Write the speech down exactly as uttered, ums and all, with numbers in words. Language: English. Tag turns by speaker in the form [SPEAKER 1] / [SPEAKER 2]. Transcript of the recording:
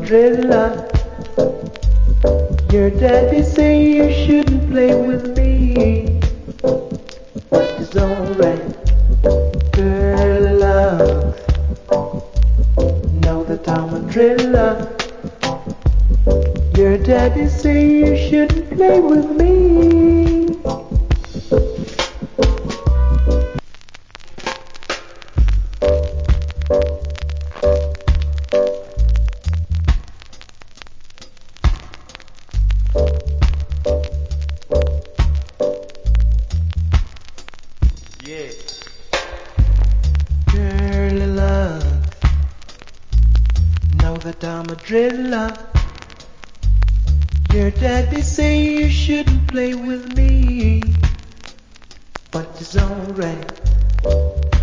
[SPEAKER 1] driller. Your daddy say you shouldn't play with me, but it's alright. Girl love, know that I'm a driller. Your daddy say you shouldn't play with me.
[SPEAKER 2] Yeah.
[SPEAKER 1] Girl love, know that I'm a driller. Your daddy say you shouldn't play with me, but it's alright.